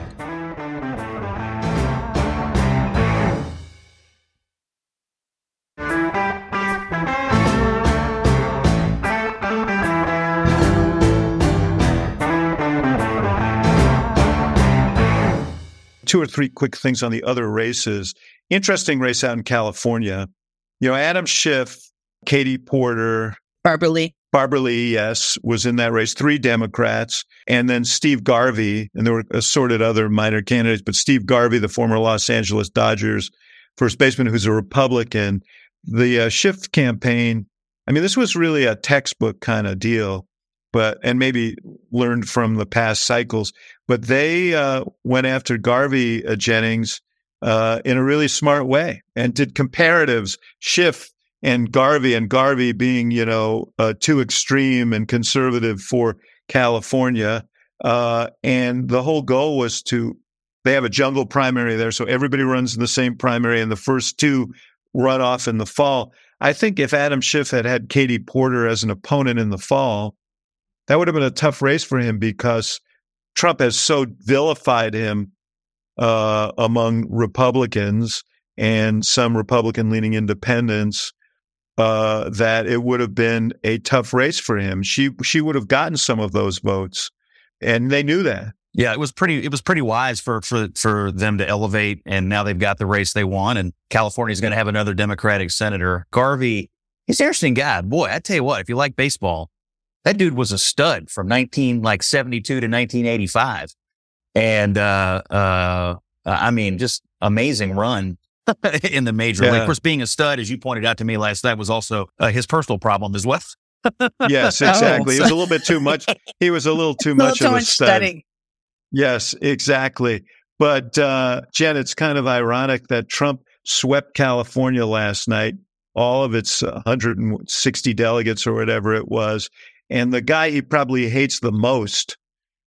Two or three quick things on the other races. Interesting race out in California. Adam Schiff, Katie Porter, Barbara Lee, yes, was in that race. 3 Democrats, and then Steve Garvey, and there were assorted other minor candidates, but Steve Garvey, the former Los Angeles Dodgers first baseman, who's a Republican. The Schiff campaign, I mean, this was really a textbook kind of deal, and maybe learned from the past cycles. But they went after Garvey Jennings in a really smart way and did comparatives. Schiff and Garvey being, too extreme and conservative for California. And the whole goal was they have a jungle primary there, so everybody runs in the same primary, and the first 2 run off in the fall. I think if Adam Schiff had Katie Porter as an opponent in the fall, that would have been a tough race for him because Trump has so vilified him among Republicans and some Republican-leaning independents that it would have been a tough race for him. She would have gotten some of those votes, and they knew that. Yeah, it was pretty wise for them to elevate, and now they've got the race they want, and California's going to have another Democratic senator. Garvey, he's an interesting guy. Boy, I tell you what, if you like baseball, that dude was a stud from 1972 to 1985. And, I mean, just amazing run in the major league. Of course, being a stud, as you pointed out to me last night, was also his personal problem as well. Yes, exactly. It was a little bit too much. He was a little too much of a stud. Studying. Yes, exactly. But, Jen, it's kind of ironic that Trump swept California last night, all of its 160 delegates or whatever it was. And the guy he probably hates the most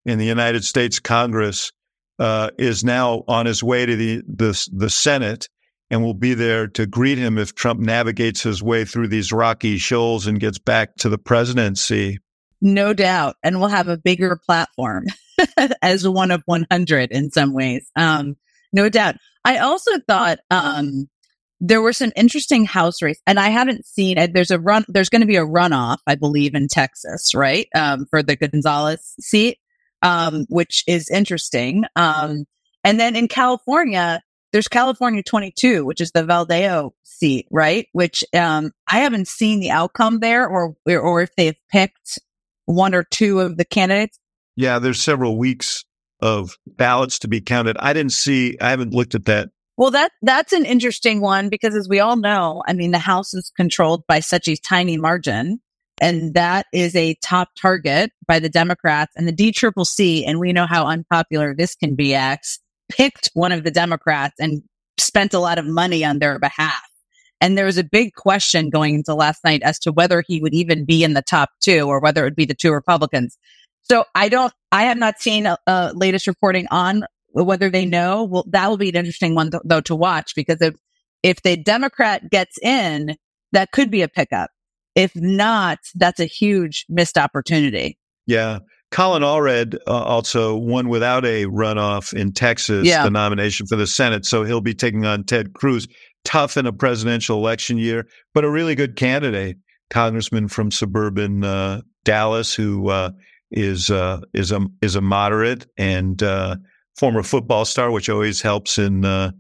in the United States Congress, is now on his way to the Senate and will be there to greet him if Trump navigates his way through these rocky shoals and gets back to the presidency. No doubt. And we'll have a bigger platform as one of 100 in some ways. No doubt. I also thought there were some interesting House race, and I haven't seen it. There's going to be a runoff, I believe, in Texas, right? For the Gonzalez seat, which is interesting. And then in California, there's California 22, which is the Valadao seat, right? Which I haven't seen the outcome there, or if they've picked one or two of the candidates. Yeah, there's several weeks of ballots to be counted. I haven't looked at that. Well, that's an interesting one because, as we all know, I mean, the House is controlled by such a tiny margin, and that is a top target by the Democrats and the DCCC. And we know how unpopular this can be. Picked one of the Democrats and spent a lot of money on their behalf. And there was a big question going into last night as to whether he would even be in the top two or whether it would be the two Republicans. So I have not seen latest reporting on whether they know. Well, that will be an interesting one though to watch, because if the Democrat gets in, that could be a pickup. If not, that's a huge missed opportunity. Yeah. Colin Allred also won without a runoff in Texas, the nomination for the Senate. So he'll be taking on Ted Cruz. Tough in a presidential election year, but a really good candidate, congressman from suburban Dallas, who is a moderate and former football star, which always helps in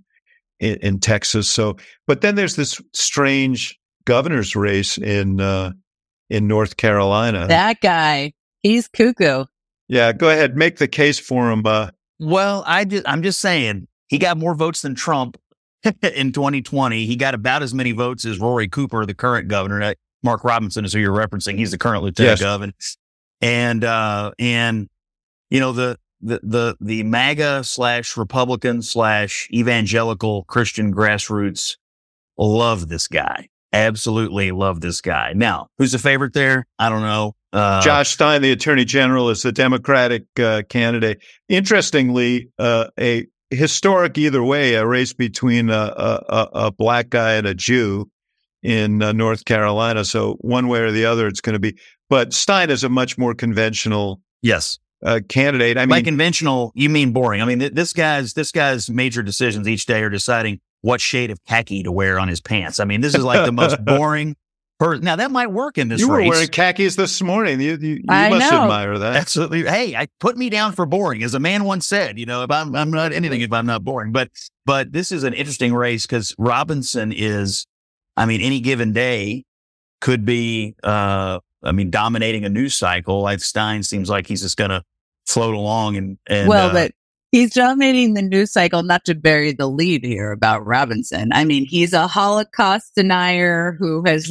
Texas. So, but then there's this strange governor's race in North Carolina. That guy, he's cuckoo. Yeah, go ahead, make the case for him. Well, I'm just saying he got more votes than Trump in 2020. He got about as many votes as Rory Cooper, the current governor. Mark Robinson is who you're referencing. He's the current lieutenant governor. And you know, the MAGA / Republican / evangelical Christian grassroots love this guy. Absolutely love this guy. Now, who's the favorite there? I don't know. Josh Stein, the attorney general, is the Democratic candidate. Interestingly, a historic either way, a race between a black guy and a Jew in North Carolina. So one way or the other, it's going to be. But Stein is a much more conventional candidate. I mean, by conventional, you mean boring. I mean, this guy's major decisions each day are deciding what shade of khaki to wear on his pants. I mean, this is like the most boring. Now that might work in this race. You were wearing khakis this morning. You must admire that. Absolutely. Hey, put me down for boring. As a man once said, you know, if I'm not anything if I'm not boring. But this is an interesting race because Robinson is, I mean, any given day could be, dominating a news cycle. Like Stein seems like he's just going to float along but he's dominating the news cycle, not to bury the lead here about Robinson. I mean, he's a Holocaust denier who has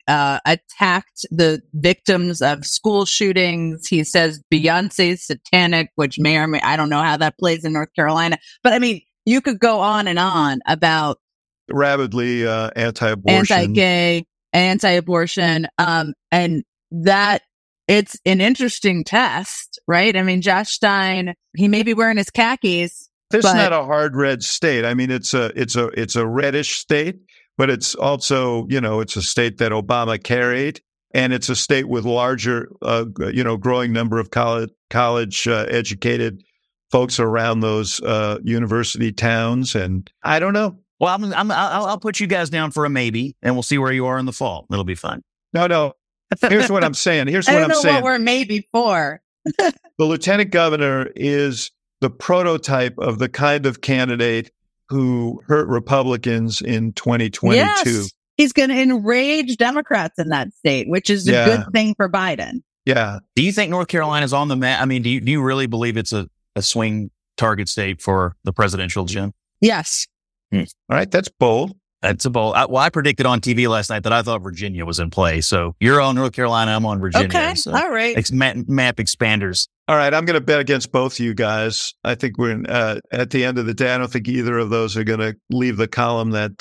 attacked the victims of school shootings. He says Beyonce's satanic, which may or may, I don't know how that plays in North Carolina. But I mean, you could go on and on about rabidly anti-abortion, anti-gay, anti-abortion, and that it's an interesting test, right? I mean, Josh Stein, he may be wearing his khakis. This is not a hard red state. I mean, it's a reddish state, but it's also, you know, it's a state that Obama carried, and it's a state with larger, growing number of college educated folks around those university towns. And I don't know. Well, I'll put you guys down for a maybe, and we'll see where you are in the fall. It'll be fun. No. Here's what I'm saying. I don't know what we're maybe for. The lieutenant governor is the prototype of the kind of candidate who hurt Republicans in 2022. Yes, he's going to enrage Democrats in that state, which is a good thing for Biden. Yeah. Do you think North Carolina's on the map? I mean, do you really believe it's a swing target state for the presidential, Jim? Yes. All right. That's bold. That's a bold. I predicted on TV last night that I thought Virginia was in play. So you're on North Carolina. I'm on Virginia. Okay. So all right. Map expanders. All right. I'm going to bet against both of you guys. I think we're at the end of the day. I don't think either of those are going to leave the column that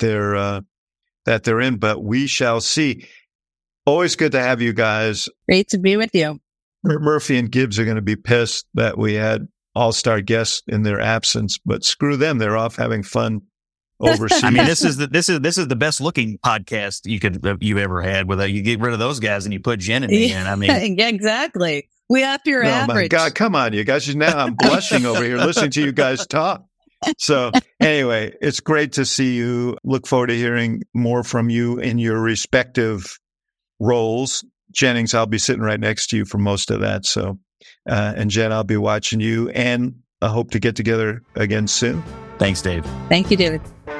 they're in, but we shall see. Always good to have you guys. Great to be with you. Murphy and Gibbs are going to be pissed that we had all-star guests in their absence, but screw them. They're off having fun overseas. I mean, this is the best looking podcast you've ever had. Without you get rid of those guys and you put Jen and me in. I mean, yeah, exactly. We up your average. Oh my God, come on, you guys! Now I'm blushing over here listening to you guys talk. So anyway, it's great to see you. Look forward to hearing more from you in your respective roles. Jennings, I'll be sitting right next to you for most of that. So, and Jen, I'll be watching you, and I hope to get together again soon. Thanks, Dave. Thank you, David.